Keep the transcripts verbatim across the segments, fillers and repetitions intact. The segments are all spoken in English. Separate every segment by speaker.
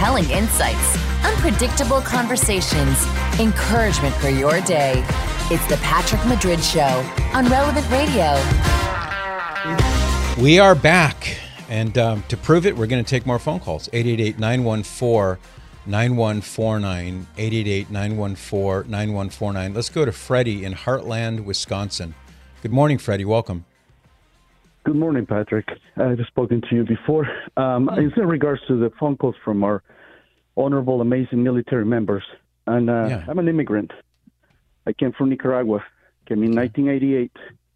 Speaker 1: compelling insights, unpredictable conversations, encouragement for your day. It's the Patrick Madrid Show on Relevant Radio.
Speaker 2: We are back, and um, to prove it, we're going to take more phone calls. eight eight eight, nine one four, nine one four nine, eight eight eight, nine one four, nine one four nine. Let's go to Freddie in Heartland, Wisconsin. Good morning, Freddie. Welcome.
Speaker 3: Good morning, Patrick. I've spoken to you before. Um, oh. It's in regards to the phone calls from our honorable, amazing military members. And uh, yeah. I'm an immigrant. I came from Nicaragua. Came in nineteen eighty-eight.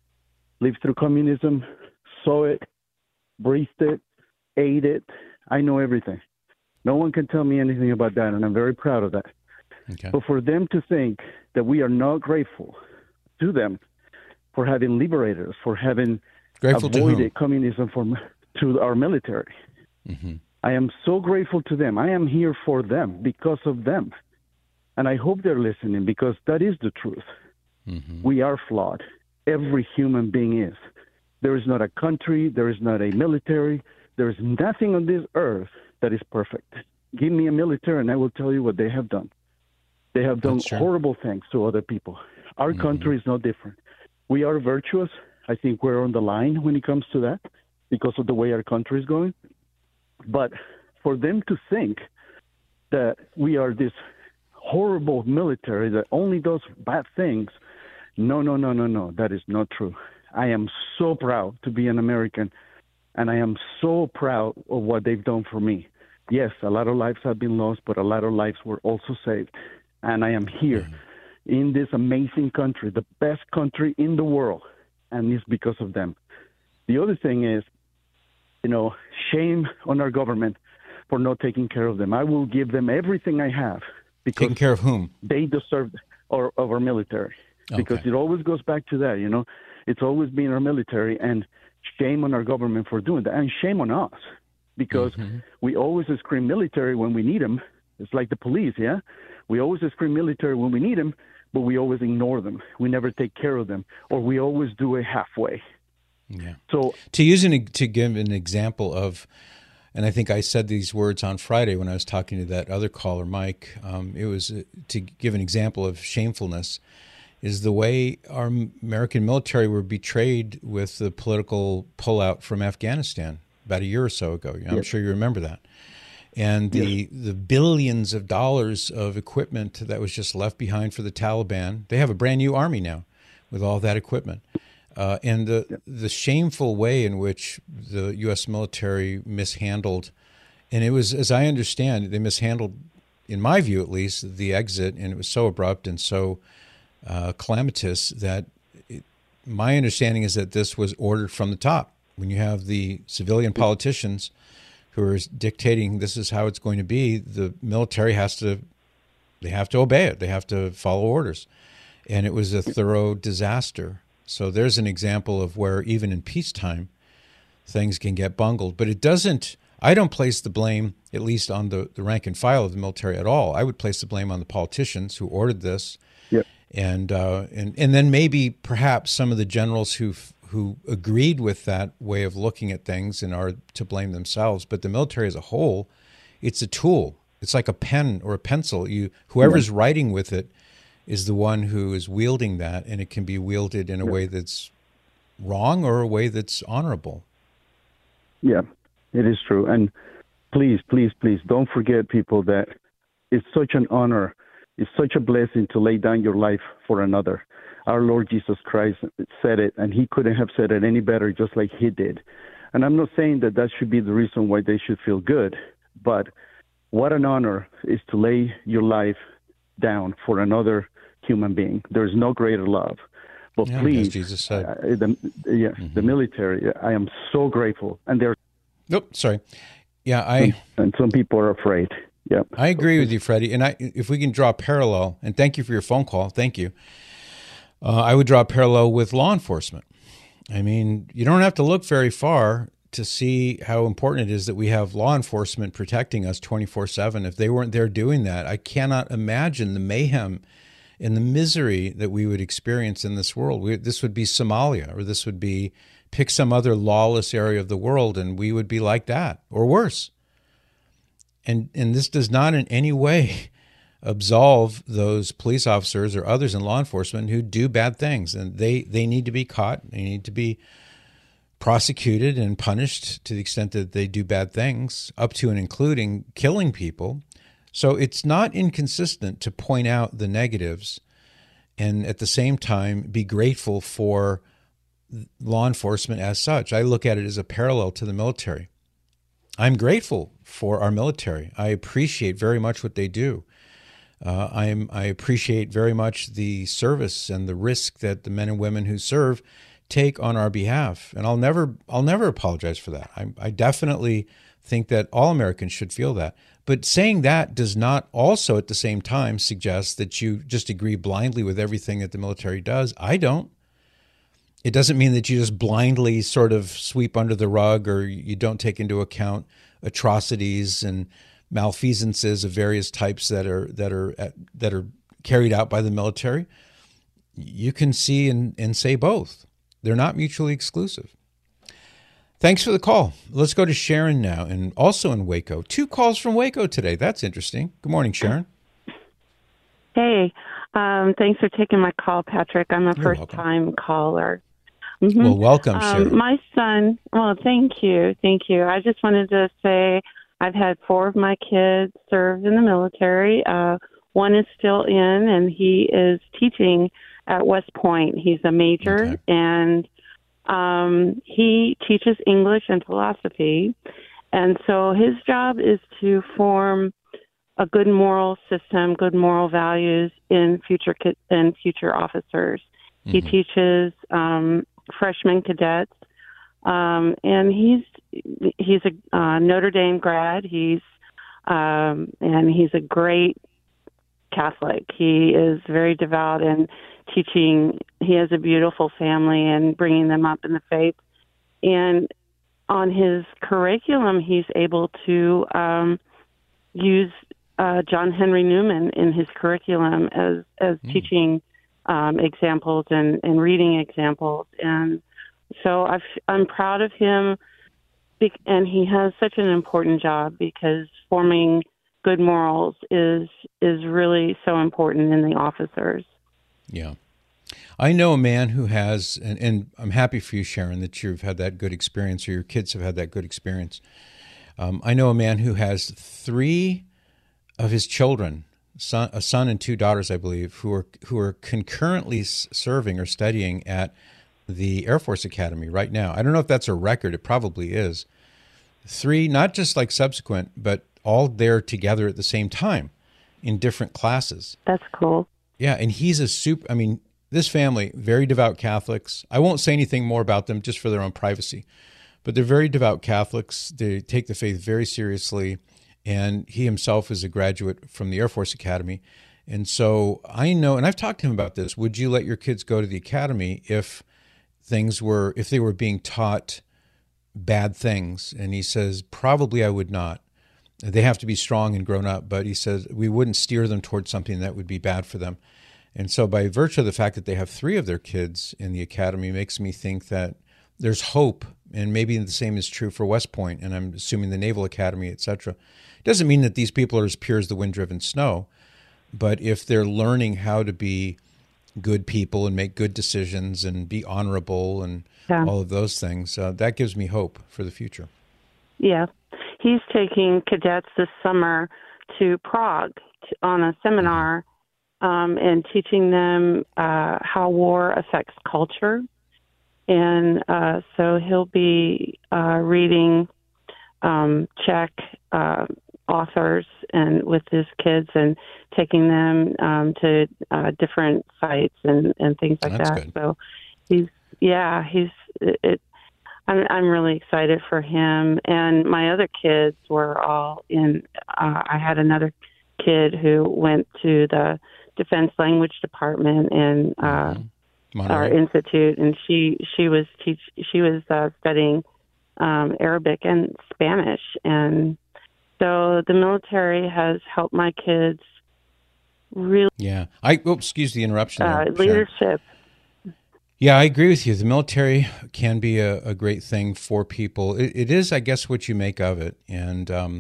Speaker 3: Lived through communism. Saw it. Breathed it. Ate it. I know everything. No one can tell me anything about that, and I'm very proud of that. Okay. But for them to think that we are not grateful to them for having liberated us, for having
Speaker 2: grateful
Speaker 3: avoided communism from, to our military. Mm-hmm. I am so grateful to them. I am here for them because of them. And I hope they're listening, because that is the truth. Mm-hmm. We are flawed. Every human being is. There is not a country, there is not a military, there is nothing on this earth that is perfect. Give me a military and I will tell you what they have done. They have done horrible things to other people. Our mm-hmm. country is no different. We are virtuous. I think we're on the line when it comes to that because of the way our country is going. But for them to think that we are this horrible military that only does bad things, no, no, no, no, no, that is not true. I am so proud to be an American, and I am so proud of what they've done for me. Yes, a lot of lives have been lost, but a lot of lives were also saved. And I am here mm-hmm. in this amazing country, the best country in the world, and it's because of them. The other thing is, you know, shame on our government for not taking care of them. I will give them everything I have. Because
Speaker 2: taking care of whom?
Speaker 3: They deserve our, of our military. Okay. Because it always goes back to that, you know. It's always been our military, and shame on our government for doing that. And shame on us, because mm-hmm. we always scream military when we need them. It's like the police, yeah? We always scream military when we need them, but we always ignore them. We never take care of them, or we always do it halfway.
Speaker 2: Yeah.
Speaker 3: So
Speaker 2: to use an, to give an example of, and I think I said these words on Friday when I was talking to that other caller, Mike. Um, it was uh, to give an example of shamefulness. Is the way our American military were betrayed with the political pullout from Afghanistan about a year or so ago. I'm yes. sure you remember that. And the, yes. the billions of dollars of equipment that was just left behind for the Taliban. They have a brand new army now with all that equipment. Uh, and the, yep. the shameful way in which the U S military mishandled, and it was, as I understand, they mishandled, in my view at least, the exit, and it was so abrupt and so Uh, calamitous that it, my understanding is that this was ordered from the top. When you have the civilian politicians who are dictating this is how it's going to be, the military has to, they have to obey it. They have to follow orders. And it was a thorough disaster. So there's an example of where even in peacetime, things can get bungled. But it doesn't, I don't place the blame, at least on the, the rank and file of the military at all. I would place the blame on the politicians who ordered this.
Speaker 3: Yep.
Speaker 2: And uh, and and then maybe perhaps some of the generals who who agreed with that way of looking at things and are to blame themselves. But the military as a whole, it's a tool. It's like a pen or a pencil. You whoever's yeah. writing with it is the one who is wielding that, and it can be wielded in a yeah. way that's wrong or a way that's honorable.
Speaker 3: Yeah, it is true. And please, please, please don't forget, people, that it's such an honor. It's such a blessing to lay down your life for another. Our Lord Jesus Christ said it, and he couldn't have said it any better, just like he did. And I'm not saying that that should be the reason why they should feel good, but what an honor is to lay your life down for another human being. There's no greater love. But
Speaker 2: yeah,
Speaker 3: please,
Speaker 2: Jesus said.
Speaker 3: Uh, the, yeah, mm-hmm. the military, I am so grateful. And they're...
Speaker 2: Nope, sorry. Yeah, I...
Speaker 3: And some people are afraid. Yeah,
Speaker 2: I agree with you, Freddie. And I, if we can draw a parallel, and thank you for your phone call, thank you. Uh, I would draw a parallel with law enforcement. I mean, you don't have to look very far to see how important it is that we have law enforcement protecting us twenty-four seven. If they weren't there doing that, I cannot imagine the mayhem and the misery that we would experience in this world. We, this would be Somalia, or this would be, pick some other lawless area of the world, and we would be like that, or worse. And and this does not in any way absolve those police officers or others in law enforcement who do bad things. And they, they need to be caught. They need to be prosecuted and punished to the extent that they do bad things, up to and including killing people. So it's not inconsistent to point out the negatives and at the same time be grateful for law enforcement as such. I look at it as a parallel to the military. I'm grateful for our military. I appreciate very much what they do. Uh, I'm, I appreciate very much the service and the risk that the men and women who serve take on our behalf. And I'll never, I'll never apologize for that. I, I definitely think that all Americans should feel that. But saying that does not also at the same time suggest that you just agree blindly with everything that the military does. I don't. It doesn't mean that you just blindly sort of sweep under the rug or you don't take into account atrocities and malfeasances of various types that are that are that are carried out by the military. You can see and, and say both. They're not mutually exclusive. Thanks for the call. Let's go to Sharon now, and also in Waco. Two calls from Waco today. That's interesting. Good morning, Sharon.
Speaker 4: Hey, um, thanks for taking my call, Patrick. I'm a
Speaker 2: You're
Speaker 4: first-time
Speaker 2: welcome.
Speaker 4: caller. Mm-hmm.
Speaker 2: Well, welcome, Sharon.
Speaker 4: Um, my son, well, thank you. Thank you. I just wanted to say I've had four of my kids serve in the military. Uh, one is still in, and he is teaching at West Point. He's a major,
Speaker 2: Okay.
Speaker 4: and um, he teaches English and philosophy. And so his job is to form a good moral system, good moral values in future ki- in future officers. Mm-hmm. He teaches um, freshman cadets, um, and he's he's a uh, Notre Dame grad. He's um, and he's a great Catholic. He is very devout and teaching. He has a beautiful family and bringing them up in the faith. And on his curriculum, he's able to um, use uh, John Henry Newman in his curriculum as as mm. teaching um, examples and, and reading examples. And so I've, I'm proud of him, and he has such an important job because forming good morals is is really so important in the officers.
Speaker 2: Yeah. I know a man who has, and, and I'm happy for you, Sharon, that you've had that good experience, or your kids have had that good experience. Um, I know a man who has three of his children, son, a son and two daughters, I believe, who are who are concurrently serving or studying at the Air Force Academy right now. I don't know if that's a record. It probably is. Three, not just like subsequent, but all there together at the same time in different classes.
Speaker 4: That's cool.
Speaker 2: Yeah, and he's a super, I mean, this family, very devout Catholics. I won't say anything more about them just for their own privacy, but they're very devout Catholics. They take the faith very seriously, and he himself is a graduate from the Air Force Academy. And so I know, and I've talked to him about this, would you let your kids go to the academy if things were, if they were being taught bad things? And he says, probably I would not. They have to be strong and grown up, but he says we wouldn't steer them towards something that would be bad for them. And so by virtue of the fact that they have three of their kids in the academy makes me think that there's hope, and maybe the same is true for West Point, and I'm assuming the Naval Academy, et cetera. It doesn't mean that these people are as pure as the wind-driven snow, but if they're learning how to be good people and make good decisions and be honorable and yeah. all of those things, uh, that gives me hope for the future.
Speaker 4: Yeah. He's taking cadets this summer to Prague to, on a seminar um, and teaching them uh, how war affects culture. And uh, so he'll be uh, reading um, Czech uh, authors and with his kids and taking them um, to uh, different sites and, and things like
Speaker 2: That's
Speaker 4: that.
Speaker 2: good.
Speaker 4: So he's, yeah, he's, it, it I'm I'm really excited for him, and my other kids were all in. Uh, I had another kid who went to the Defense Language Department in uh, mm-hmm. our institute, and she she was teach she was uh, studying um, Arabic and Spanish, and so the military has helped my kids really.
Speaker 2: Yeah, I. Oh, excuse the interruption.
Speaker 4: Uh,
Speaker 2: there,
Speaker 4: leadership.
Speaker 2: Yeah, I agree with you. The military can be a, a great thing for people. It, it is, I guess, what you make of it. And um,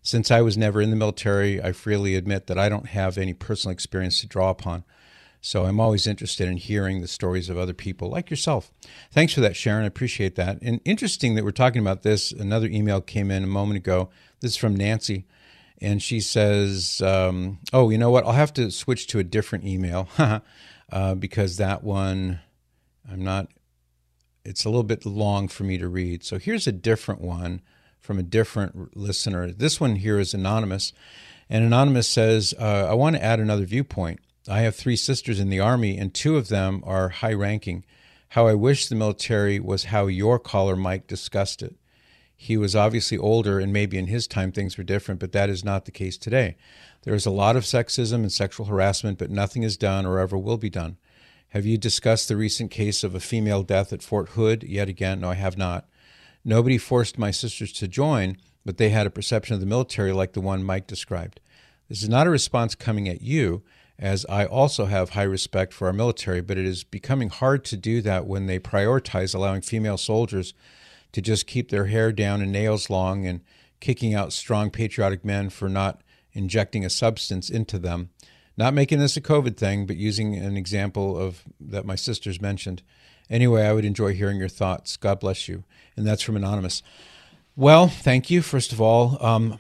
Speaker 2: Since I was never in the military, I freely admit that I don't have any personal experience to draw upon. So I'm always interested in hearing the stories of other people like yourself. Thanks for that, Sharon. I appreciate that. And interesting that we're talking about this. Another email came in a moment ago. This is from Nancy. And she says, um, oh, you know what? I'll have to switch to a different email uh, because that one, I'm not, it's a little bit long for me to read. So here's a different one from a different listener. This one here is anonymous. And Anonymous says, uh, I want to add another viewpoint. I have three sisters in the Army, and two of them are high-ranking. How I wish the military was how your caller, Mike, discussed it. He was obviously older, and maybe in his time things were different, but that is not the case today. There is a lot of sexism and sexual harassment, but nothing is done or ever will be done. Have you discussed the recent case of a female death at Fort Hood? Yet again, no, I have not. Nobody forced my sisters to join, but they had a perception of the military like the one Mike described. This is not a response coming at you, as I also have high respect for our military, but it is becoming hard to do that when they prioritize allowing female soldiers to just keep their hair down and nails long and kicking out strong patriotic men for not injecting a substance into them. Not making this a COVID thing, but using an example of that my sisters mentioned. Anyway, I would enjoy hearing your thoughts. God bless you. And that's from Anonymous. Well, thank you, first of all. Um,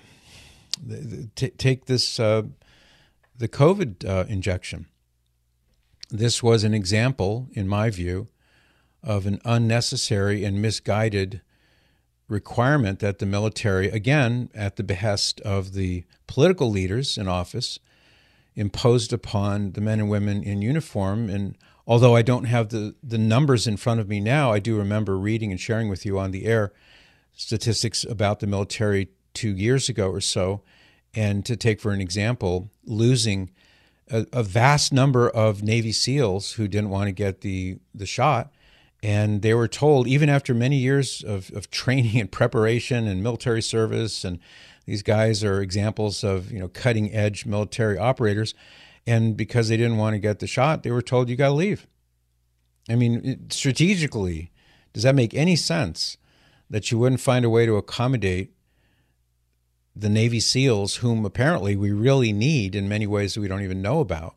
Speaker 2: t- take this, uh, the COVID uh, injection. This was an example, in my view, of an unnecessary and misguided requirement that the military, again, at the behest of the political leaders in office, imposed upon the men and women in uniform. And although I don't have the, the numbers in front of me now, I do remember reading and sharing with you on the air statistics about the military two years ago or so. And to take for an example, losing a, a vast number of Navy SEALs who didn't want to get the, the shot. And they were told, even after many years of, of training and preparation and military service, and these guys are examples of, you know, cutting edge military operators, and because they didn't want to get the shot, they were told, you got to leave. I mean, it, strategically, does that make any sense that you wouldn't find a way to accommodate the Navy SEALs, whom apparently we really need in many ways that we don't even know about?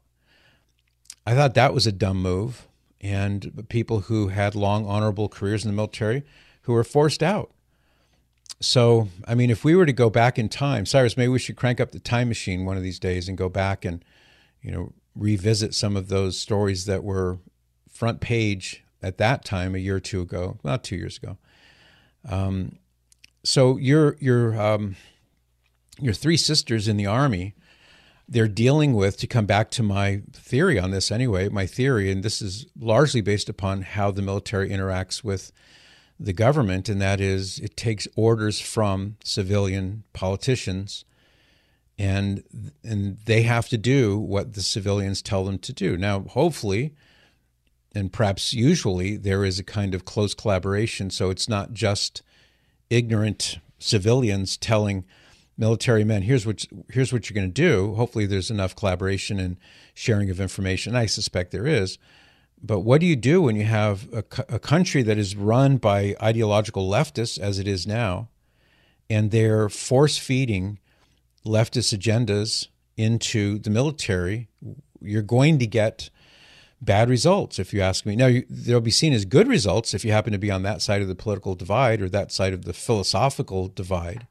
Speaker 2: I thought that was a dumb move. And people who had long, honorable careers in the military who were forced out. So, I mean, if we were to go back in time, Cyrus, maybe we should crank up the time machine one of these days and go back and, you know, revisit some of those stories that were front page at that time, a year or two ago, not two years ago. Um, so your your um, your three sisters in the Army, they're dealing with, to come back to my theory on this anyway, my theory, and this is largely based upon how the military interacts with the government, and that is it takes orders from civilian politicians, and and they have to do what the civilians tell them to do. Now, hopefully, and perhaps usually, there is a kind of close collaboration, so it's not just ignorant civilians telling military men, here's what here's what you're going to do. Hopefully there's enough collaboration and sharing of information. I suspect there is. But what do you do when you have a, a country that is run by ideological leftists, as it is now, and they're force-feeding leftist agendas into the military? You're going to get bad results, if you ask me. Now, you, they'll be seen as good results if you happen to be on that side of the political divide or that side of the philosophical divide.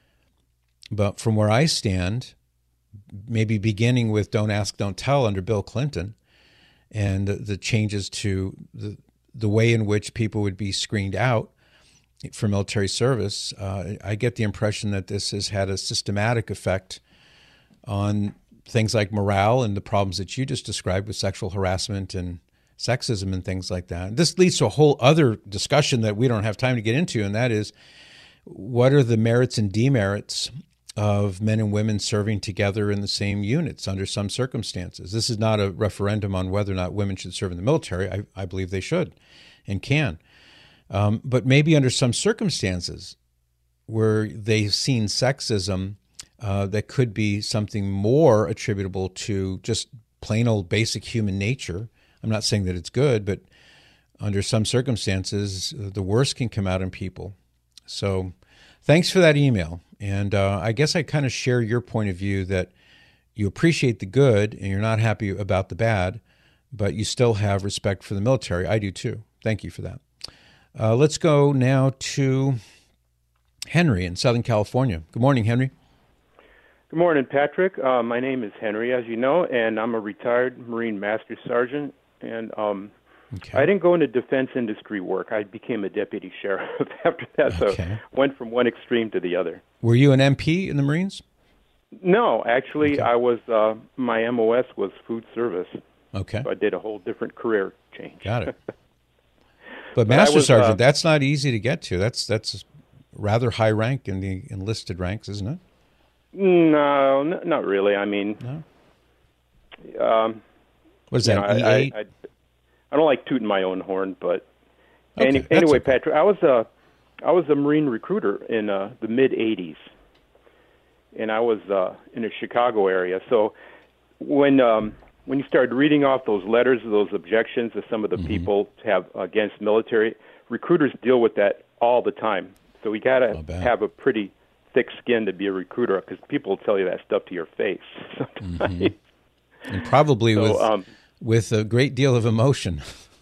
Speaker 2: But from where I stand, maybe beginning with Don't Ask, Don't Tell under Bill Clinton, and the changes to the the way in which people would be screened out for military service, uh, I get the impression that this has had a systematic effect on things like morale and the problems that you just described with sexual harassment and sexism and things like that. This leads to a whole other discussion that we don't have time to get into, and that is, what are the merits and demerits of men and women serving together in the same units under some circumstances? This is not a referendum on whether or not women should serve in the military. I, I believe they should and can. Um, but maybe under some circumstances where they've seen sexism uh, that could be something more attributable to just plain old basic human nature. I'm not saying that it's good, but under some circumstances, the worst can come out in people. So thanks for that email. And uh, I guess I kind of share your point of view that you appreciate the good and you're not happy about the bad, but you still have respect for the military. I do too. Thank you for that. Uh, let's go now to Henry in Southern California. Good morning, Henry.
Speaker 5: Good morning, Patrick. Uh, my name is Henry, as you know, and I'm a retired Marine Master Sergeant. And um, okay. I didn't go into defense industry work. I became a deputy sheriff after that, so okay. went from one extreme to the other.
Speaker 2: Were you an M P in the Marines?
Speaker 5: No, actually, okay. I was. Uh, my M O S was food service.
Speaker 2: Okay.
Speaker 5: So I did a whole different career change.
Speaker 2: Got it. But, but Master was, Sergeant, uh, that's not easy to get to. That's that's rather high rank in the enlisted ranks, isn't it?
Speaker 5: No, n- not really. I mean,
Speaker 2: no.
Speaker 5: Um,
Speaker 2: what is that?
Speaker 5: Know,
Speaker 2: E eight?
Speaker 5: I, I, I don't like tooting my own horn, but
Speaker 2: okay,
Speaker 5: any, anyway,
Speaker 2: okay.
Speaker 5: Patrick, I was a I was a Marine recruiter in uh, the mid eighties, and I was uh, in the Chicago area. So when um, when you started reading off those letters, those objections that some of the mm-hmm. people have against military, recruiters deal with that all the time. So we got to have a pretty thick skin to be a recruiter because people will tell you that stuff to your face sometimes.
Speaker 2: Mm-hmm. And probably
Speaker 5: so,
Speaker 2: with
Speaker 5: um,
Speaker 2: with a great deal of emotion.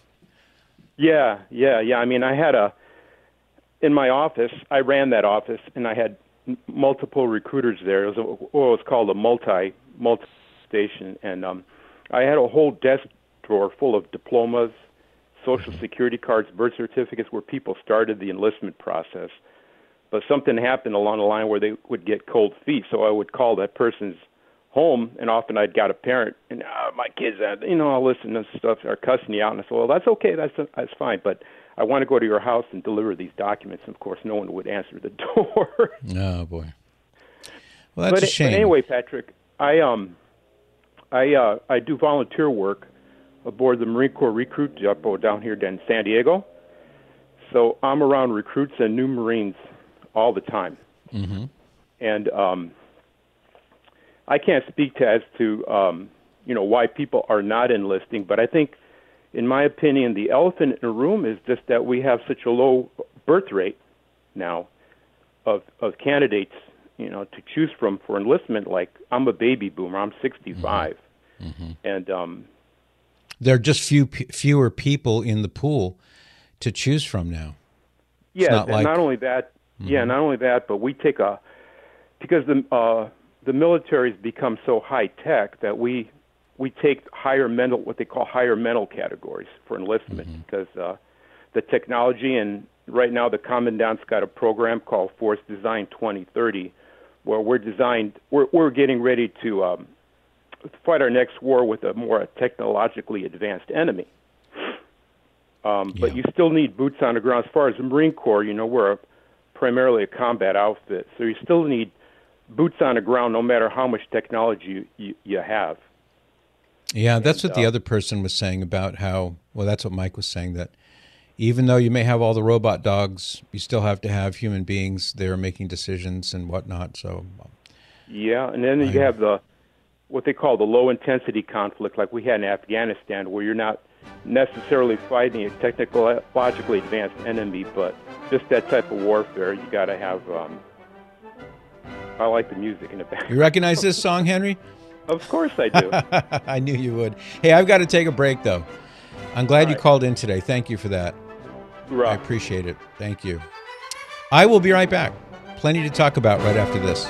Speaker 5: Yeah, yeah, yeah. I mean, I had a, in my office, I ran that office, and I had m- multiple recruiters there. It was a, what was called a multi, multi-station, and um, I had a whole desk drawer full of diplomas, Social Security cards, birth certificates, where people started the enlistment process. But something happened along the line where they would get cold feet, so I would call that person's home, and often I'd got a parent, and oh, my kids, you know, I'll listen to stuff, are cussing you out, and I said, well, that's okay, that's that's fine, but I want to go to your house and deliver these documents. And of course, no one would answer the door.
Speaker 2: Oh boy, well, that's
Speaker 5: but,
Speaker 2: a shame.
Speaker 5: But anyway, Patrick, I um, I uh, I do volunteer work aboard the Marine Corps Recruit Depot down here in San Diego, so I'm around recruits and new Marines all the time,
Speaker 2: mm-hmm.
Speaker 5: and um. I can't speak to as to um, you know why people are not enlisting, but I think, in my opinion, the elephant in the room is just that we have such a low birth rate now of of candidates, you know, to choose from for enlistment. Like, I'm a baby boomer, I'm sixty-five,
Speaker 2: mm-hmm.
Speaker 5: and um,
Speaker 2: there are just few fewer people in the pool to choose from now.
Speaker 5: Yeah,
Speaker 2: not
Speaker 5: and
Speaker 2: like,
Speaker 5: not only that,
Speaker 2: mm-hmm.
Speaker 5: yeah, not only that, but we take a because the uh, the military's become so high tech that we we take higher mental, what they call higher mental categories for enlistment, mm-hmm. because uh, the technology, and right now the Commandant's got a program called Force Design twenty thirty, where we're designed, we're we're getting ready to um, fight our next war with a more technologically advanced enemy. Um, yeah. But you still need boots on the ground. As far as the Marine Corps, you know, we're a, primarily a combat outfit, so you still need boots on the ground no matter how much technology you, you, you have.
Speaker 2: Yeah, that's
Speaker 5: and,
Speaker 2: what the
Speaker 5: uh,
Speaker 2: other person was saying about how, well, that's what Mike was saying, that even though you may have all the robot dogs, you still have to have human beings there making decisions and whatnot. So,
Speaker 5: yeah, and then I, you have the what they call the low-intensity conflict, like we had in Afghanistan, where you're not necessarily fighting a technologically advanced enemy, but just that type of warfare, you got to have... Um, I like the music in the background.
Speaker 2: You recognize this song, Henry?
Speaker 5: Of course I do.
Speaker 2: I knew you would. Hey, I've got to take a break, though. I'm glad
Speaker 5: All
Speaker 2: you
Speaker 5: right.
Speaker 2: called in today. Thank you for that.
Speaker 5: Right.
Speaker 2: I appreciate it. Thank you. I will be right back. Plenty to talk about right after this.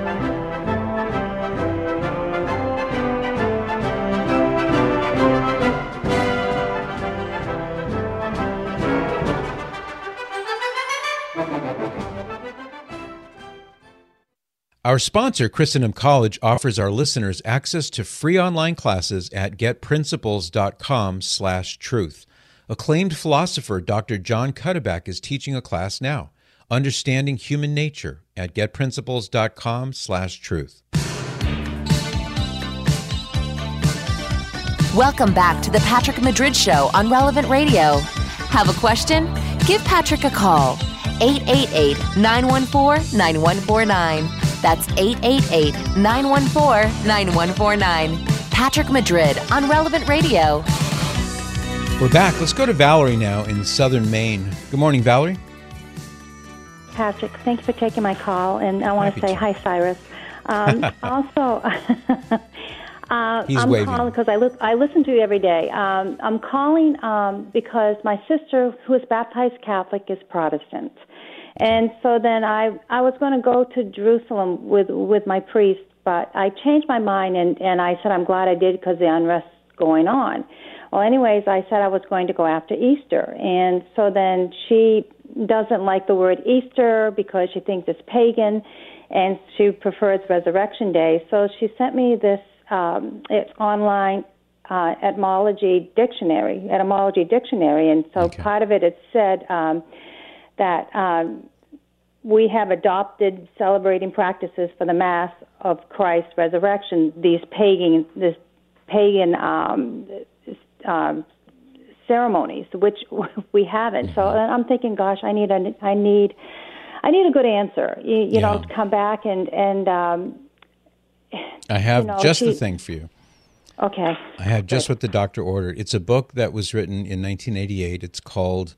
Speaker 2: Our sponsor, Christendom College, offers our listeners access to free online classes at getprinciples.com slash truth. Acclaimed philosopher Doctor John Cuddeback is teaching a class now, Understanding Human Nature, at getprinciples.com slash truth.
Speaker 1: Welcome back to the Patrick Madrid Show on Relevant Radio. Have a question? Give Patrick a call. eight eight eight, nine one four, nine one four nine. That's eight eight eight, nine one four, nine one four nine. Patrick Madrid on Relevant Radio.
Speaker 2: We're back. Let's go to Valerie now in southern Maine. Good morning, Valerie.
Speaker 6: Patrick. Thank you for taking my call, and I want to say hi, Cyrus. Um, also, uh,
Speaker 2: He's
Speaker 6: I'm
Speaker 2: waving.
Speaker 6: calling because I, li- I listen to you every day. Um, I'm calling um, because my sister, who is baptized Catholic, is Protestant. And so then I I was going to go to Jerusalem with, with my priest, but I changed my mind, and, and I said I'm glad I did because the unrest is going on. Well, anyways, I said I was going to go after Easter. And so then she doesn't like the word Easter because she thinks it's pagan, and she prefers Resurrection Day. So she sent me this um, it's online uh, etymology dictionary, etymology dictionary, and so
Speaker 2: Okay.
Speaker 6: part of it it said um, that um, we have adopted celebrating practices for the Mass of Christ's resurrection. These pagan, this pagan um, um, ceremonies, which we haven't. Mm-hmm. So I'm thinking, gosh, I need a, I need. I need a good answer, you, you yeah. know, to come back and, and um,
Speaker 2: I have
Speaker 6: you know,
Speaker 2: just
Speaker 6: she,
Speaker 2: the thing for you.
Speaker 6: Okay.
Speaker 2: I have just what the doctor ordered. It's a book that was written in nineteen eighty-eight. It's called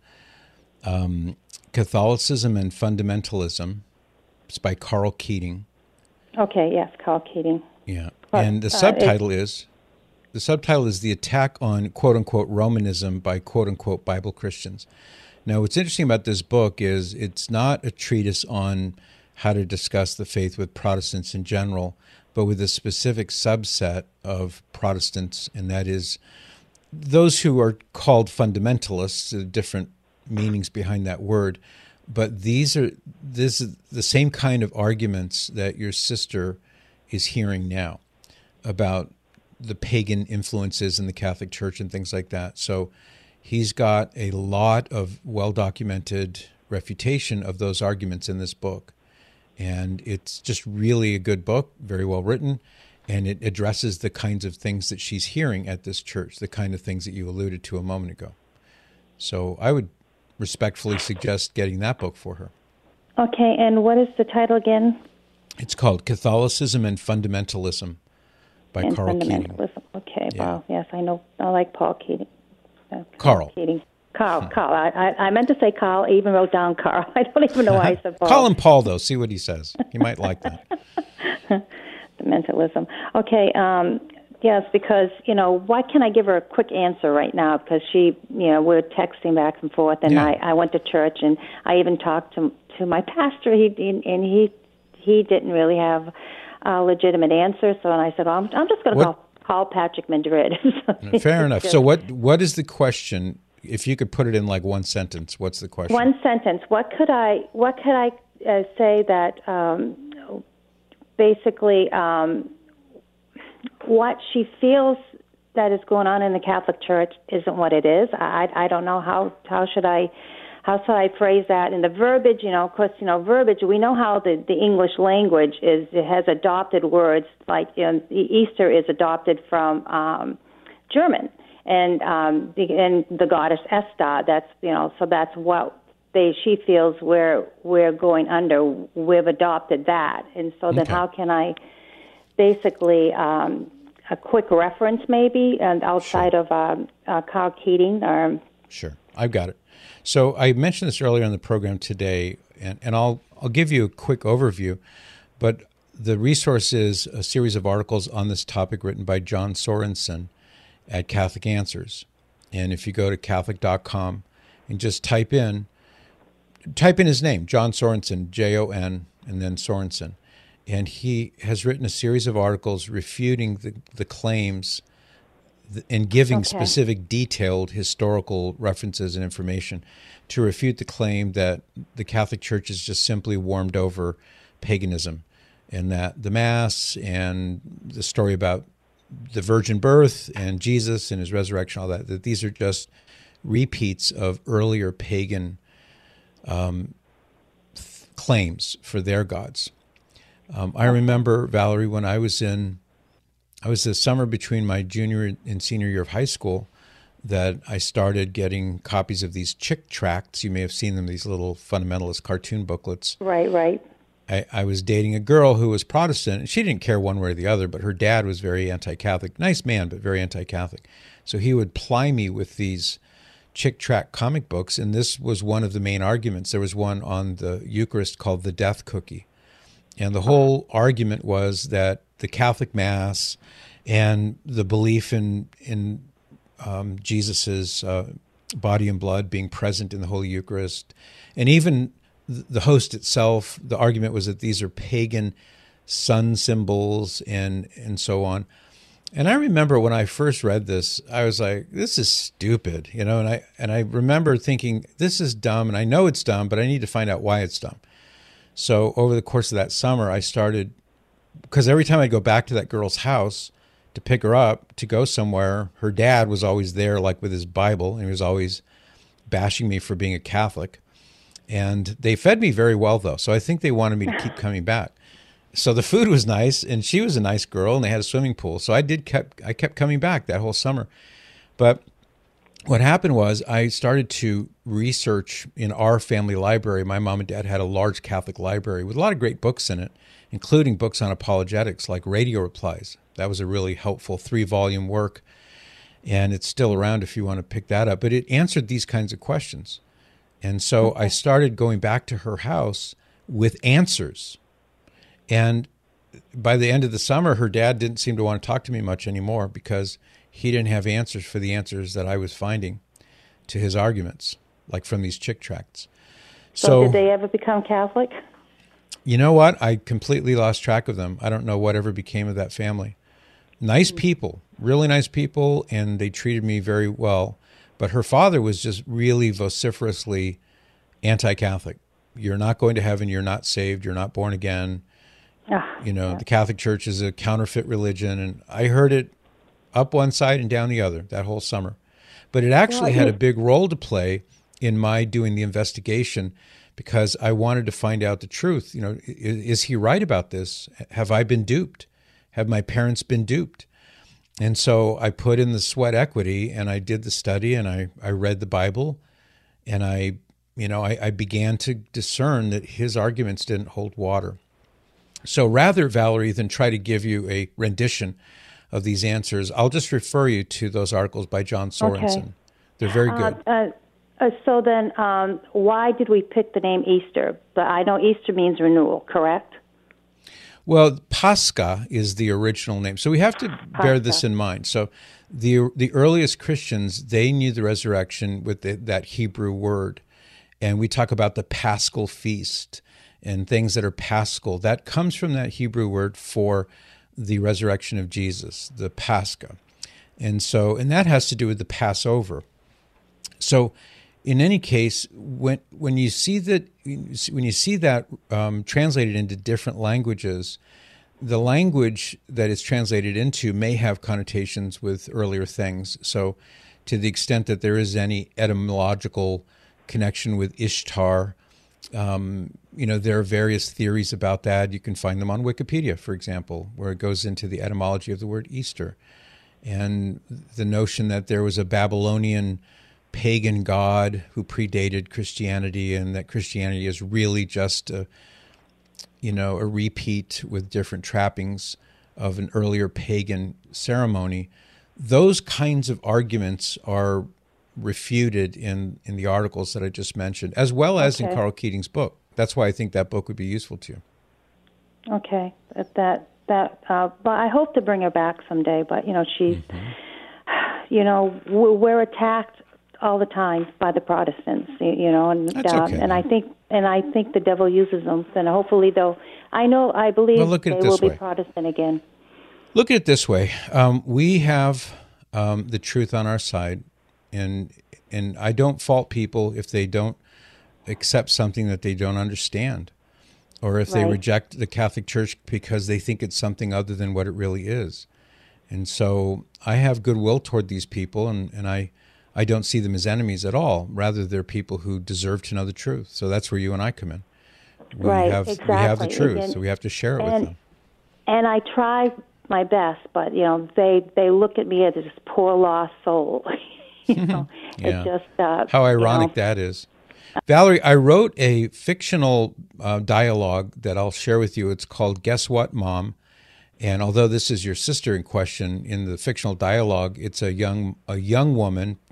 Speaker 2: um, Catholicism and Fundamentalism. It's by Carl Keating.
Speaker 6: Okay, yes, Carl Keating.
Speaker 2: Yeah.
Speaker 6: But,
Speaker 2: and the
Speaker 6: uh,
Speaker 2: subtitle is, the subtitle is The Attack on Quote-Unquote Romanism by Quote-Unquote Bible Christians. Now, what's interesting about this book is it's not a treatise on how to discuss the faith with Protestants in general, but with a specific subset of Protestants, and that is those who are called fundamentalists, uh, different meanings behind that word. But these are this is the same kind of arguments that your sister is hearing now about the pagan influences in the Catholic Church and things like that. So he's got a lot of well-documented refutation of those arguments in this book. And it's just really a good book, very well written, and it addresses the kinds of things that she's hearing at this church, the kind of things that you alluded to a moment ago. So I would respectfully suggest getting that book for her.
Speaker 6: Okay, and what is the title again?
Speaker 2: It's called Catholicism and Fundamentalism by
Speaker 6: and
Speaker 2: Carl Keating.
Speaker 6: Fundamentalism. Okay,
Speaker 2: Yeah.
Speaker 6: well, yes, I know. I like Paul Keating. Uh,
Speaker 2: Carl.
Speaker 6: Keating. Carl, hmm. Carl. I, I, I meant to say Carl. I even wrote down Carl. I don't even know why I said Paul.
Speaker 2: Call him Paul, though. See what he says. He might like that.
Speaker 6: Fundamentalism. Okay, um, yes, because, you know, why can't I give her a quick answer right now? Because she, you know, we're texting back and forth, and
Speaker 2: Yeah.
Speaker 6: I, I went to church, and I even talked to to my pastor, he and he he didn't really have a legitimate answer, so and I said, well, I'm, I'm just going to call, call Patrick Madrid. So
Speaker 2: Fair enough. So what what is the question? If you could put it in like one sentence, what's the question?
Speaker 6: One sentence. What could I what could I uh, say that um, basically um, what she feels that is going on in the Catholic Church isn't what it is. I I don't know how how should I how should I phrase that? And the verbiage, you know, of course, you know, verbiage. We know how the, the English language is. It has adopted words like, you know, Easter is adopted from um, German. And um, the, and the goddess Esther, that's, you know, so that's what they she feels we're we're going under. We've adopted that, and so then
Speaker 2: Okay.
Speaker 6: how can I basically um, a quick reference maybe, and outside
Speaker 2: Sure.
Speaker 6: of um, uh, Carl Keating or
Speaker 2: Sure, I've got it. So I mentioned this earlier in the program today, and, and I'll I'll give you a quick overview, but the resource is a series of articles on this topic written by John Sorensen at Catholic Answers. And if you go to Catholic dot com and just type in, type in his name, John Sorensen, J O N, and then Sorensen. And he has written a series of articles refuting the, the claims and giving
Speaker 6: Okay.
Speaker 2: specific detailed historical references and information to refute the claim that the Catholic Church is just simply warmed over paganism, and that the Mass and the story about the virgin birth and Jesus and his resurrection, all that, that these are just repeats of earlier pagan um, th- claims for their gods. Um, I remember, Valerie, when I was in, I was the summer between my junior and senior year of high school, that I started getting copies of these Chick tracts. You may have seen them, these little fundamentalist cartoon booklets.
Speaker 6: right, right.
Speaker 2: I, I was dating a girl who was Protestant, and she didn't care one way or the other, but her dad was very anti-Catholic. Nice man, but very anti-Catholic. So he would ply me with these Chick tract comic books, and this was one of the main arguments. There was one on the Eucharist called the Death Cookie. And the whole argument was that the Catholic Mass and the belief in in um, Jesus's uh, body and blood being present in the Holy Eucharist, and even the host itself, the argument was that these are pagan sun symbols and and so on. And I remember when I first read this, I was like, this is stupid, you know, and I and I remember thinking, this is dumb, and I know it's dumb, but I need to find out why it's dumb. So over the course of that summer, I started, because every time I'd go back to that girl's house to pick her up, to go somewhere, her dad was always there, like with his Bible, and he was always bashing me for being a Catholic. And they fed me very well, though, so I think they wanted me to keep coming back. So the food was nice, and she was a nice girl, and they had a swimming pool. So I did kept I kept coming back that whole summer. But what happened was I started to research in our family library. My mom and dad had a large Catholic library with a lot of great books in it, including books on apologetics like Radio Replies. That was a really helpful three-volume work, and it's still around if you want to pick that up. But it answered these kinds of questions. And so I started going back to her house with answers. And by the end of the summer, her dad didn't seem to want to talk to me much anymore because he didn't have answers for the answers that I was finding to his arguments, like from these Chick tracts.
Speaker 6: So,
Speaker 2: so
Speaker 6: did they ever become Catholic?
Speaker 2: You know what? I completely lost track of them. I don't know whatever became of that family. Nice people, really nice people, and they treated me very well. But her father was just really vociferously anti-Catholic. You're not going to heaven. You're not saved. You're not born again. You know, the Catholic Church is a counterfeit religion, and I heard it up one side and down the other that whole summer. But it actually had a big role to play in my doing the investigation because I wanted to find out the truth. You know, is, is he right about this? Have I been duped? Have my parents been duped? And so I put in the sweat equity, and I did the study, and I, I read the Bible, and I, you know, I, I began to discern that his arguments didn't hold water. So rather, Valerie, than try to give you a rendition of these answers, I'll just refer you to those articles by John Sorensen. Okay. They're very good.
Speaker 6: Uh, uh, uh, so then um, why did we pick the name Easter? But I know Easter means renewal, correct?
Speaker 2: Well, Pascha is the original name. So we have to Pascha. bear this in mind. So the the earliest Christians, they knew the resurrection with the, that Hebrew word. And we talk about the Paschal feast and things that are paschal. That comes from that Hebrew word for the resurrection of Jesus, the Pascha. And so, and that has to do with the Passover. So in any case, when when you see that when you see that um, translated into different languages, the language that it's translated into may have connotations with earlier things. So to the extent that there is any etymological connection with Ishtar, Um, you know, there are various theories about that. You can find them on Wikipedia, for example, where it goes into the etymology of the word Easter. And the notion that there was a Babylonian pagan god who predated Christianity and that Christianity is really just a, you know, a repeat with different trappings of an earlier pagan ceremony. Those kinds of arguments are refuted in, in the articles that I just mentioned, as well as okay. in Carl Keating's book. That's why I think that book would be useful to you. Okay,
Speaker 6: that that, that uh, but I hope to bring her back someday. But you know, she's, mm-hmm. you know, we're attacked all the time by the Protestants. You know, and
Speaker 2: That's
Speaker 6: um,
Speaker 2: okay.
Speaker 6: and I think and I think the devil uses them. And hopefully, they'll. I know. I believe
Speaker 2: well,
Speaker 6: they will way. be Protestant again.
Speaker 2: Look at it this way: um, we have um, the truth on our side. And and I don't fault people if they don't accept something that they don't understand, or if right. they reject the Catholic Church because they think it's something other than what it really is. And so I have goodwill toward these people, and, and I, I don't see them as enemies at all. Rather, they're people who deserve to know the truth. So that's where you and I come in. We
Speaker 6: right,
Speaker 2: have,
Speaker 6: exactly.
Speaker 2: We have the truth,
Speaker 6: and,
Speaker 2: so we have to share it
Speaker 6: and,
Speaker 2: with them.
Speaker 6: And I try my best, but, you know, they, they look at me as this poor lost soul. You know,
Speaker 2: yeah.
Speaker 6: It's just uh,
Speaker 2: how ironic
Speaker 6: you know.
Speaker 2: that is. Valerie, I wrote a fictional uh, dialogue that I'll share with you. It's called Guess What, Mom? And although this is your sister in question, in the fictional dialogue, it's a young a young woman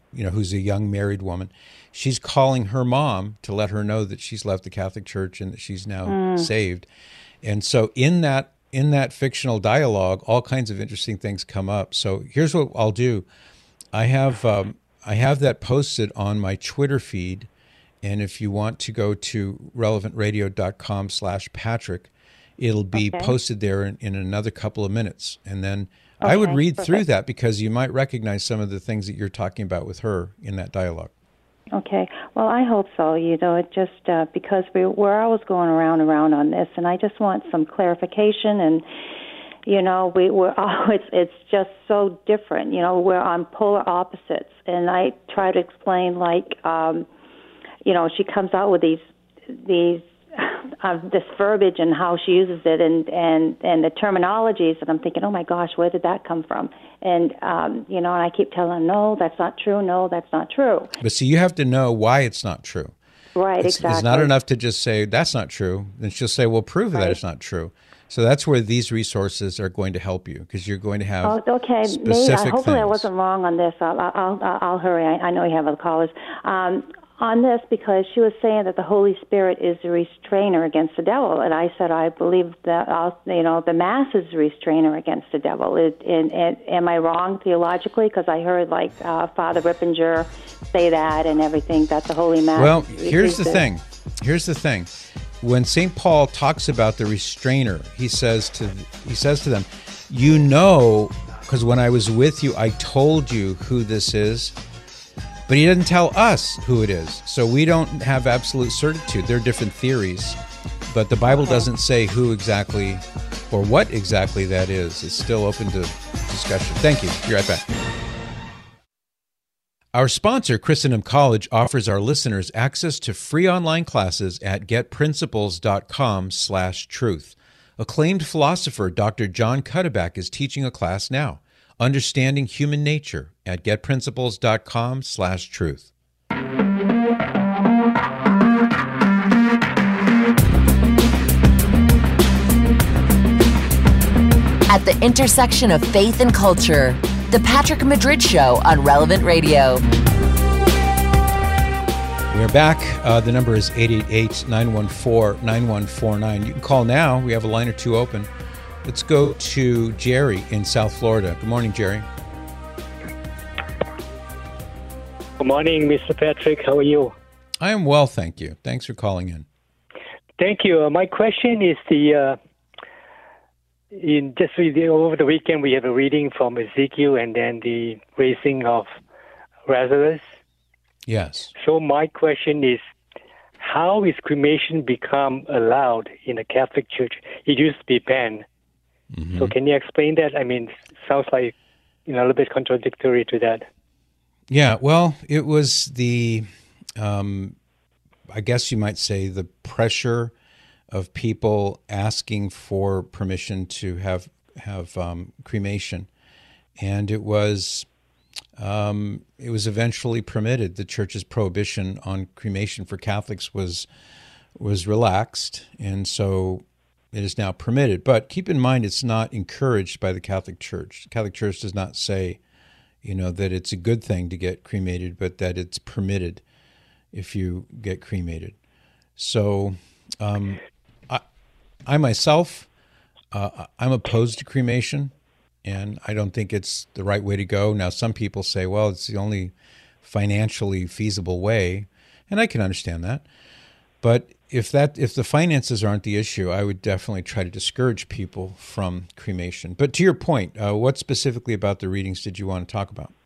Speaker 2: you know, who's a young married woman. She's calling her mom to let her know that she's left the Catholic Church and that she's now mm. saved. And so in that in that fictional dialogue, all kinds of interesting things come up. So here's what I'll do. I have um, I have that posted on my Twitter feed. And if you want to go to relevant radio dot com slash Patrick, it'll be okay. posted there in, in another couple of minutes. And then okay, I would read perfect. through that because you might recognize some of the things that you're talking about with her in that dialogue. Okay.
Speaker 6: Well, I hope so. You know, it just uh, because we, we're always going around and around on this, and I just want some clarification. And, you know, we, we're always, it's just so different. You know, we're on polar opposites. And I try to explain, like, um, you know, she comes out with these, these, uh, this verbiage and how she uses it and, and, and the terminologies, and I'm thinking, oh my gosh, where did that come from? And, um, you know, and I keep telling her, no, that's not true, no, that's not true.
Speaker 2: But see, you have to know why it's not true.
Speaker 6: Right,
Speaker 2: it's,
Speaker 6: exactly.
Speaker 2: It's not enough to just say, that's not true. Then she'll say, well, prove right. that it's not true. So that's where these resources are going to help you, because you're going to have oh, okay. specific Maybe, uh,
Speaker 6: hopefully
Speaker 2: things.
Speaker 6: I wasn't wrong on this. I'll, I'll, I'll, I'll hurry. I, I know you have other callers. Um, on this, because she was saying that the Holy Spirit is a restrainer against the devil, and I said I believe that I'll, you know the Mass is a restrainer against the devil. It, and, and, am I wrong theologically? Because I heard like uh, Father Rippinger say that and everything, that the Holy Mass.
Speaker 2: Well, here's the thing. Here's the thing. When Saint Paul talks about the restrainer, he says to he says to them, "You know, because when I was with you, I told you who this is." But he didn't tell us who it is. So we don't have absolute certitude. There are different theories. But the Bible okay. doesn't say who exactly or what exactly that is. It's still open to discussion. Thank you. Be right back. Our sponsor, Christendom College, offers our listeners access to free online classes at getprinciples.com slash truth. Acclaimed philosopher Doctor John Cuddeback is teaching a class now. Understanding Human Nature at getprinciples.com slash truth.
Speaker 1: At the intersection of faith and culture, The Patrick Madrid Show on Relevant Radio.
Speaker 2: We're back. Uh, the number is eight eight eight, nine one four, nine one four nine. You can call now. We have a line or two open. Let's go to Jerry in South Florida. Good morning, Jerry.
Speaker 7: Good morning, Mister Patrick. How are you?
Speaker 2: I am well, thank you. Thanks for calling in.
Speaker 7: Thank you. Uh, my question is the uh, in just over the weekend we have a reading from Ezekiel and then the raising of Lazarus.
Speaker 2: Yes.
Speaker 7: So my question is, how is cremation become allowed in the Catholic Church? It used to be banned. Mm-hmm. So can you explain that? I mean, it sounds like, you know, a little bit contradictory to that.
Speaker 2: Yeah, well, it was the, um, I guess you might say, the pressure of people asking for permission to have have um, cremation, and it was um, it was eventually permitted. The Church's prohibition on cremation for Catholics was was relaxed, and so it is now permitted. But keep in mind, it's not encouraged by the Catholic Church. The Catholic Church does not say, you know, that it's a good thing to get cremated, but that it's permitted if you get cremated. So um, I, I myself, uh, I'm opposed to cremation, and I don't think it's the right way to go. Now, some people say, well, it's the only financially feasible way, and I can understand that. But if that if the finances aren't the issue, I would definitely try to discourage people from cremation. But to your point, uh, what specifically about the readings did you want to talk about?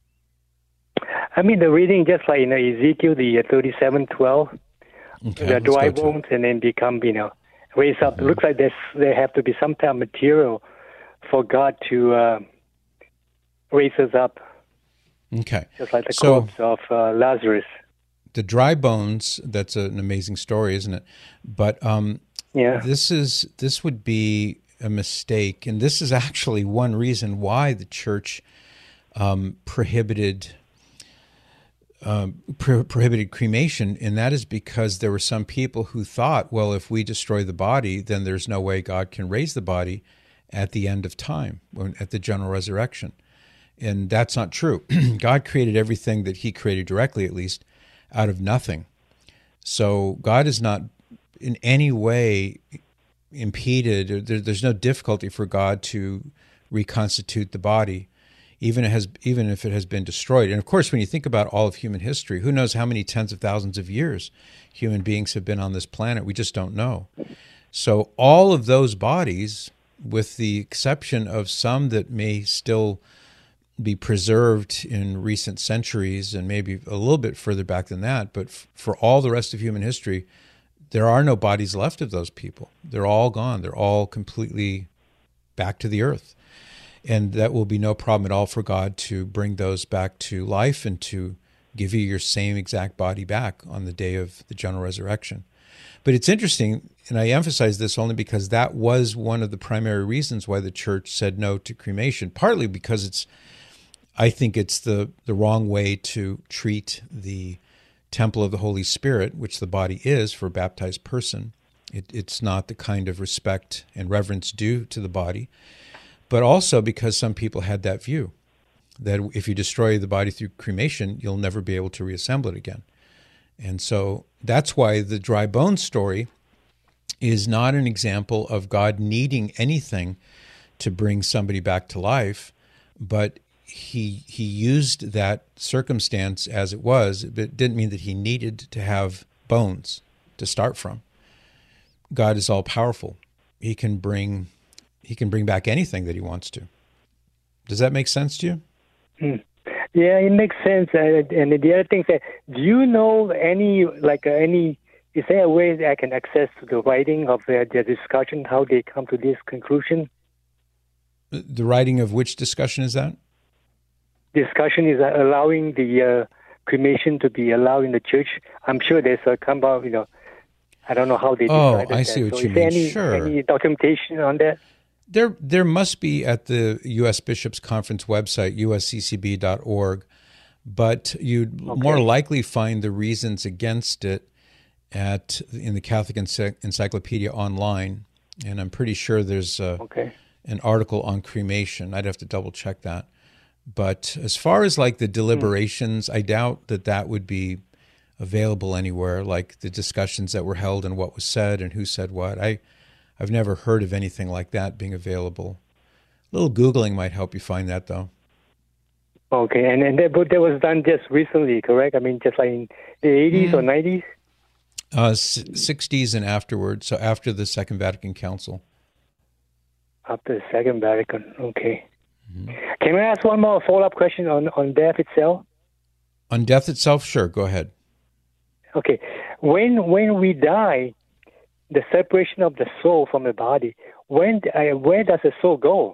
Speaker 7: I mean, the reading, just like, you know, Ezekiel, the thirty-seven twelve, okay, the dry bones, and then become, you know, raised up. Mm-hmm. It looks like there's, there have to be some type of material for God to uh, raise us up.
Speaker 2: Okay.
Speaker 7: Just like the
Speaker 2: so,
Speaker 7: corpse of uh, Lazarus.
Speaker 2: The dry bones, that's an amazing story, isn't it? But um,
Speaker 7: yeah.
Speaker 2: this is this would be a mistake, and this is actually one reason why the Church um, prohibited um, pro- prohibited cremation, and that is because there were some people who thought, well, if we destroy the body, then there's no way God can raise the body at the end of time, at the general resurrection. And that's not true. God created everything that he created directly, at least, out of nothing. So God is not in any way impeded. There, there's no difficulty for God to reconstitute the body, even it has, even if it has been destroyed. And of course, when you think about all of human history, who knows how many tens of thousands of years human beings have been on this planet? We just don't know. So all of those bodies, with the exception of some that may still be preserved in recent centuries and maybe a little bit further back than that, but f- for all the rest of human history, there are no bodies left of those people. They're all gone. They're all completely back to the earth. And that will be no problem at all for God to bring those back to life and to give you your same exact body back on the day of the general resurrection. But it's interesting, and I emphasize this only because that was one of the primary reasons why the church said no to cremation, partly because it's I think it's the, the wrong way to treat the temple of the Holy Spirit, which the body is for a baptized person. It, it's not the kind of respect and reverence due to the body, but also because some people had that view, that if you destroy the body through cremation, you'll never be able to reassemble it again. And so that's why the dry bones story is not an example of God needing anything to bring somebody back to life, but he he used that circumstance as it was. It didn't mean that he needed to have bones to start from. God is all powerful. He can bring he can bring back anything that he wants to. Does that make sense to you?
Speaker 7: Hmm. Yeah, it makes sense. And, and the other thing is that, do you know any like uh, any? Is there a way that I can access to the writing of their, their discussion, how they come to this conclusion?
Speaker 2: The writing of which discussion is that?
Speaker 7: Discussion is allowing the uh, cremation to be allowed in the church. I'm sure there's a come out, you know, I don't know how they
Speaker 2: oh,
Speaker 7: decided
Speaker 2: I
Speaker 7: that.
Speaker 2: see what
Speaker 7: so
Speaker 2: you
Speaker 7: is
Speaker 2: mean.
Speaker 7: There any,
Speaker 2: sure.
Speaker 7: any documentation on that?
Speaker 2: There, there must be at the U S Bishops' Conference website, U S C C B dot org, but you'd okay. more likely find the reasons against it at in the Catholic Ency- Encyclopedia online, and I'm pretty sure there's a,
Speaker 7: okay. an
Speaker 2: article on cremation. I'd have to double check that. But as far as like the deliberations, mm. I doubt that that would be available anywhere, like the discussions that were held and what was said and who said what. I, I've never heard of anything like that being available. A little Googling might help you find that, though.
Speaker 7: Okay, and, and that, but that was done just recently, correct? I mean, just like in the eighties mm. or nineties?
Speaker 2: Uh, sixties and afterwards, so after the Second Vatican Council.
Speaker 7: After the Second Vatican, okay.
Speaker 2: Mm-hmm.
Speaker 7: Can I ask one more follow-up question on, on death itself?
Speaker 2: On death itself? Sure, go ahead.
Speaker 7: Okay. When when we die, the separation of the soul from the body, when uh, where does the soul go?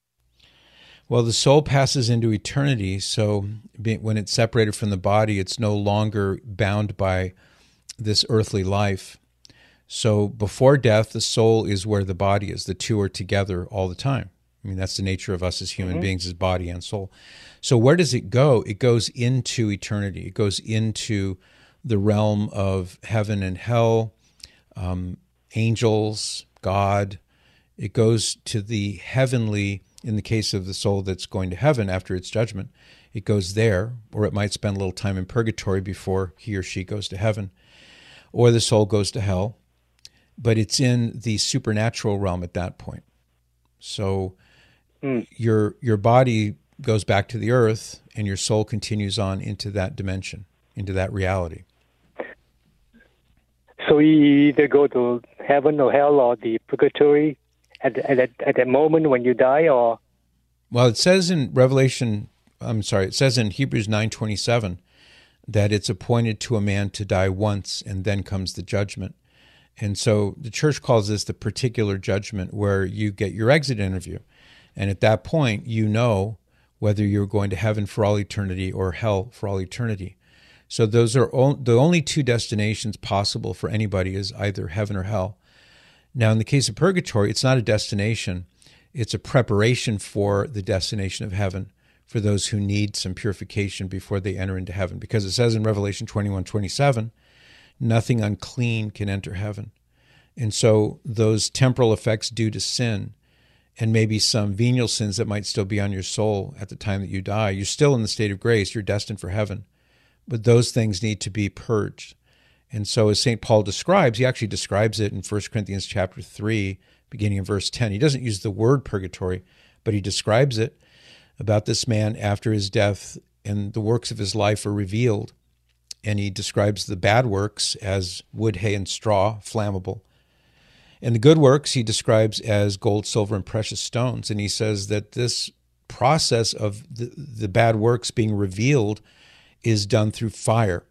Speaker 2: Well, the soul passes into eternity, so when it's separated from the body, it's no longer bound by this earthly life. So before death, the soul is where the body is. The two are together all the time. I mean, that's the nature of us as human mm-hmm. beings, as body and soul. So where does it go? It goes into eternity. It goes into the realm of heaven and hell, um, angels, God. It goes to the heavenly, in the case of the soul that's going to heaven after its judgment, it goes there, or it might spend a little time in purgatory before he or she goes to heaven, or the soul goes to hell, but it's in the supernatural realm at that point. So mm. your your body goes back to the earth, and your soul continues on into that dimension, into that reality.
Speaker 7: So you either go to heaven or hell or the purgatory at at at that moment when you die, or?
Speaker 2: Well, it says in Revelation, I'm sorry, it says in Hebrews nine twenty-seven that it's appointed to a man to die once, and then comes the judgment. And so the church calls this the particular judgment, where you get your exit interview. And at that point, you know whether you're going to heaven for all eternity or hell for all eternity. So those are o- the only two destinations possible for anybody, is either heaven or hell. Now, in the case of purgatory, it's not a destination. It's a preparation for the destination of heaven, for those who need some purification before they enter into heaven. Because it says in Revelation twenty-one twenty-seven, nothing unclean can enter heaven. And so those temporal effects due to sin and maybe some venial sins that might still be on your soul at the time that you die. You're still in the state of grace. You're destined for heaven. But those things need to be purged. And so as Saint Paul describes, he actually describes it in First Corinthians chapter three, beginning in verse ten. He doesn't use the word purgatory, but he describes it about this man after his death, and the works of his life are revealed. And he describes the bad works as wood, hay, and straw, flammable. And the good works he describes as gold, silver, and precious stones. And he says that this process of the, the bad works being revealed is done through fire.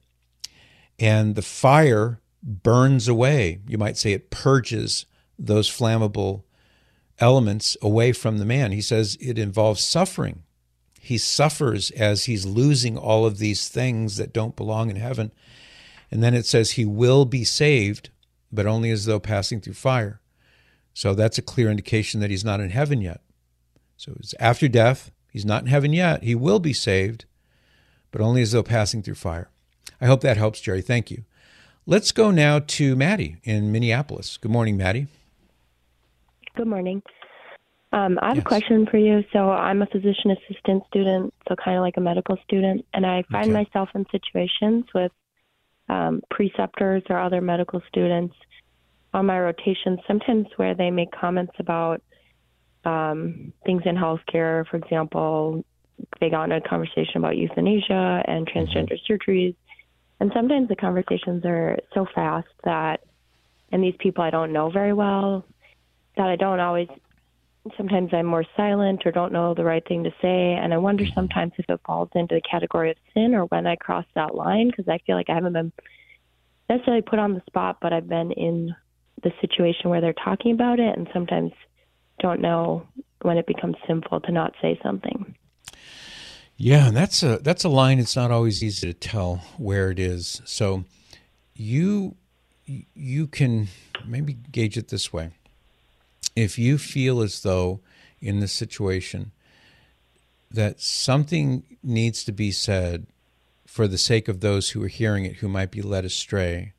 Speaker 2: And the fire burns away. You might say it purges those flammable elements away from the man. He says it involves suffering. He suffers as he's losing all of these things that don't belong in heaven. And then it says he will be saved, but only as though passing through fire. So that's a clear indication that he's not in heaven yet. So it's after death. He's not in heaven yet. He will be saved, but only as though passing through fire. I hope that helps, Jerry. Thank you. Let's go now to Maddie in Minneapolis. Good morning, Maddie.
Speaker 8: Good morning. Um, I have
Speaker 2: Yes.
Speaker 8: a question for you. So I'm a physician assistant student, so kind of like a medical student, and I find
Speaker 2: Okay.
Speaker 8: myself in situations with um, preceptors or other medical students on my rotations, sometimes where they make comments about um, things in healthcare. For example, they got in a conversation about euthanasia and transgender mm-hmm. surgeries. And sometimes the conversations are so fast that, and these people I don't know very well, that I don't always, sometimes I'm more silent or don't know the right thing to say. And I wonder sometimes if it falls into the category of sin or when I cross that line, because I feel like I haven't been necessarily put on the spot, but I've been in the situation where they're talking about it and sometimes don't know when it becomes sinful to not say something.
Speaker 2: Yeah, and that's a that's a line. It's not always easy to tell where it is. So you you can maybe gauge it this way. If you feel as though in this situation that something needs to be said for the sake of those who are hearing it who might be led astray,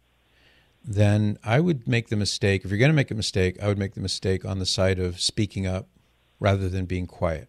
Speaker 2: then I would make the mistake. If you're going to make a mistake, I would make the mistake on the side of speaking up rather than being quiet.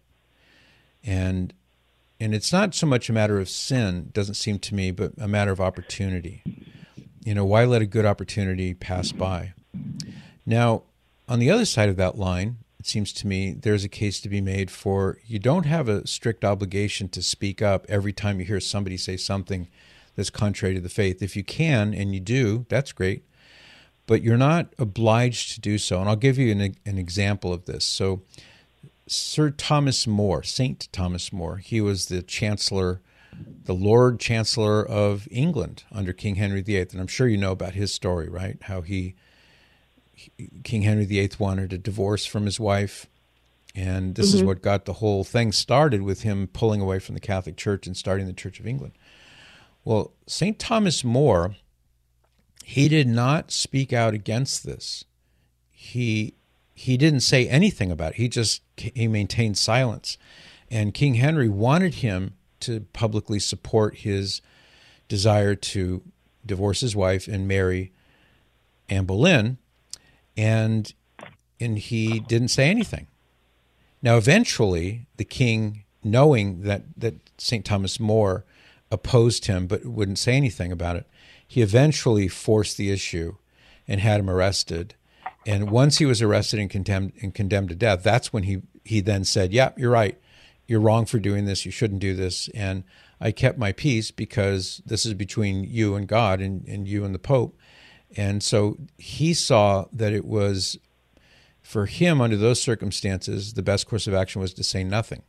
Speaker 2: And And it's not so much a matter of sin, doesn't seem to me, but a matter of opportunity. You know, why let a good opportunity pass by? Now, on the other side of that line, it seems to me there's a case to be made for you don't have a strict obligation to speak up every time you hear somebody say something that's contrary to the faith. If you can, and you do, that's great, but you're not obliged to do so. And I'll give you an, an example of this. So Sir Thomas More, Saint Thomas More, he was the Chancellor, the Lord Chancellor of England under King Henry the Eighth. And I'm sure you know about his story, right? How he, he King Henry the Eighth wanted a divorce from his wife. And this mm-hmm. is what got the whole thing started with him pulling away from the Catholic Church and starting the Church of England. Well, Saint Thomas More, he did not speak out against this. He He didn't say anything about it. He just he maintained silence. And King Henry wanted him to publicly support his desire to divorce his wife and marry Anne Boleyn, and and he didn't say anything. Now, eventually, the king, knowing that, that Saint Thomas More opposed him but wouldn't say anything about it, he eventually forced the issue and had him arrested. And once he was arrested and condemned and condemned to death, that's when he, he then said, yeah, you're right. You're wrong for doing this. You shouldn't do this. And I kept my peace because this is between you and God and, and you and the Pope. And so he saw that it was, for him, under those circumstances, the best course of action was to say nothing.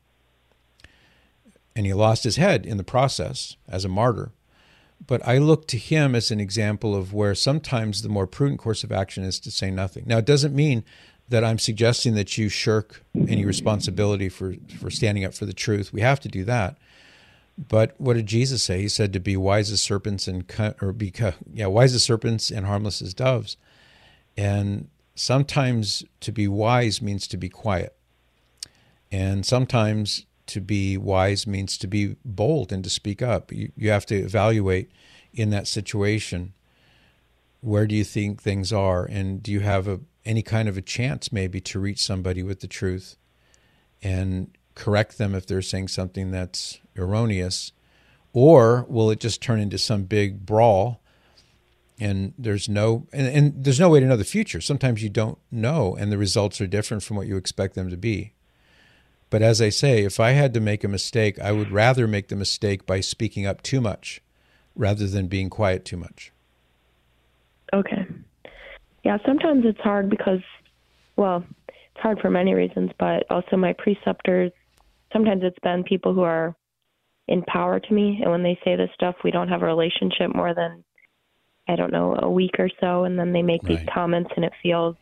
Speaker 2: And he lost his head in the process as a martyr. But I look to him as an example of where sometimes the more prudent course of action is to say nothing. Now, it doesn't mean that I'm suggesting that you shirk any responsibility for, for standing up for the truth. We have to do that. But what did Jesus say? He said to be wise as serpents and or be yeah wise as serpents and harmless as doves. And sometimes to be wise means to be quiet, and sometimes to be wise means to be bold and to speak up. You, you have to evaluate in that situation, where do you think things are, and do you have a, any kind of a chance maybe to reach somebody with the truth and correct them if they're saying something that's erroneous? Or will it just turn into some big brawl and there's no and, and there's no way to know the future? Sometimes you don't know and the results are different from what you expect them to be. But as I say, if I had to make a mistake, I would rather make the mistake by speaking up too much rather than being quiet too much.
Speaker 8: Okay. Yeah, sometimes it's hard because, well, it's hard for many reasons, but also my preceptors, sometimes it's been people who are in power to me, and when they say this stuff, we don't have a relationship more than, I don't know, a week or so, and then they make right. these comments, and it feels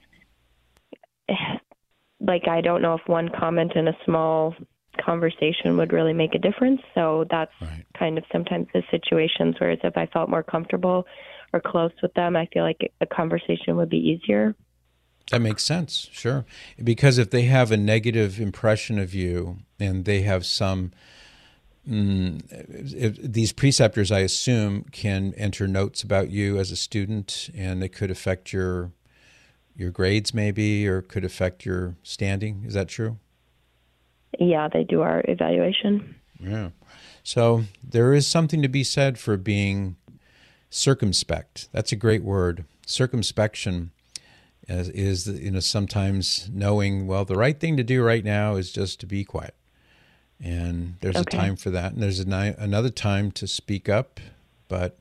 Speaker 8: like I don't know if one comment in a small conversation would really make a difference. So that's right. kind of sometimes the situations, whereas if I felt more comfortable or close with them, I feel like a conversation would be easier.
Speaker 2: That makes sense, sure. Because if they have a negative impression of you and they have some, mm, if these preceptors, I assume, can enter notes about you as a student, and it could affect your your grades maybe, or could affect your standing. Is that true?
Speaker 8: Yeah, they do our evaluation.
Speaker 2: Yeah. So there is something to be said for being circumspect. That's a great word. Circumspection is, is you know, sometimes knowing, well, the right thing to do right now is just to be quiet. And there's okay. a time for that. And there's a ni- another time to speak up. But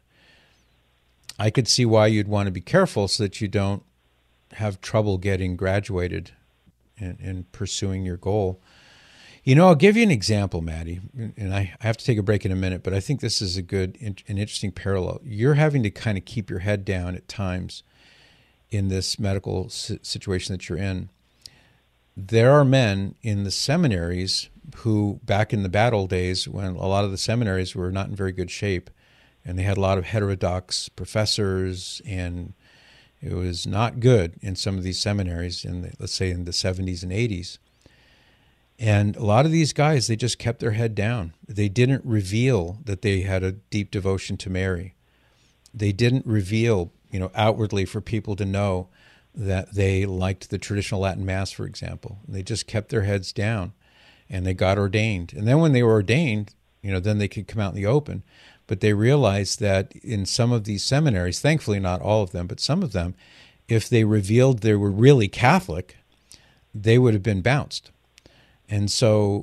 Speaker 2: I could see why you'd want to be careful so that you don't have trouble getting graduated and, and pursuing your goal. You know, I'll give you an example, Maddie, and I, I have to take a break in a minute, but I think this is a good, an interesting parallel. You're having to kind of keep your head down at times in this medical situation that you're in. There are men in the seminaries who, back in the bad old days, when a lot of the seminaries were not in very good shape, and they had a lot of heterodox professors, and it was not good in some of these seminaries in the, let's say in the seventies and eighties. And a lot of these guys, they just kept their head down. They didn't reveal that they had a deep devotion to Mary. They didn't reveal, you know, outwardly for people to know that they liked the traditional Latin Mass, for example. They just kept their heads down, and they got ordained. And then when they were ordained, you know, then they could come out in the open. But they realized that in some of these seminaries, thankfully not all of them, but some of them, if they revealed they were really Catholic, they would have been bounced. And so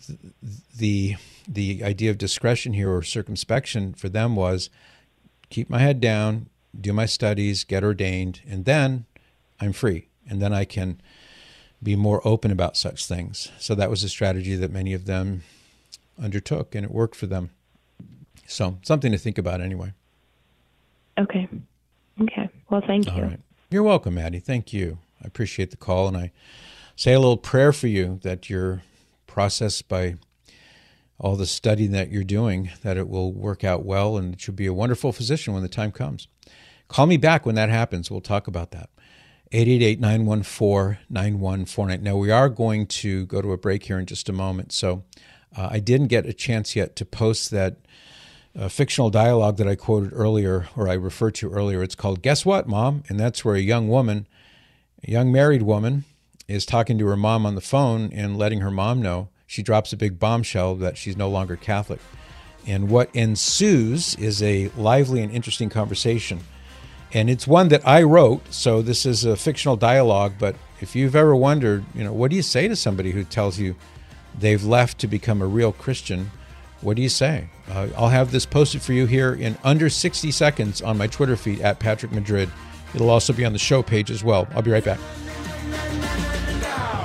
Speaker 2: the the idea of discretion here, or circumspection, for them was keep my head down, do my studies, get ordained, and then I'm free. And then I can be more open about such things. So that was a strategy that many of them undertook, and it worked for them. So something to think about anyway.
Speaker 8: Okay. Okay. Well, thank you.
Speaker 2: All right. You're welcome, Maddie. Thank you. I appreciate the call, and I say a little prayer for you that your process, by all the study that you're doing, that it will work out well and that you'll be a wonderful physician when the time comes. Call me back when that happens. We'll talk about that. eight eight eight, nine one four, nine one four nine. Now, we are going to go to a break here in just a moment. So uh, I didn't get a chance yet to post that uh, fictional dialogue that I quoted earlier, or I referred to earlier. It's called Guess What, Mom? And that's where a young woman, a young married woman, is talking to her mom on the phone and letting her mom know. She drops a big bombshell that she's no longer Catholic. And what ensues is a lively and interesting conversation. And it's one that I wrote, so this is a fictional dialogue, but if you've ever wondered, you know, what do you say to somebody who tells you they've left to become a real Christian? What do you say? Uh, I'll have this posted for you here in under sixty seconds on my Twitter feed at Patrick Madrid. It'll also be on the show page as well. I'll be right back.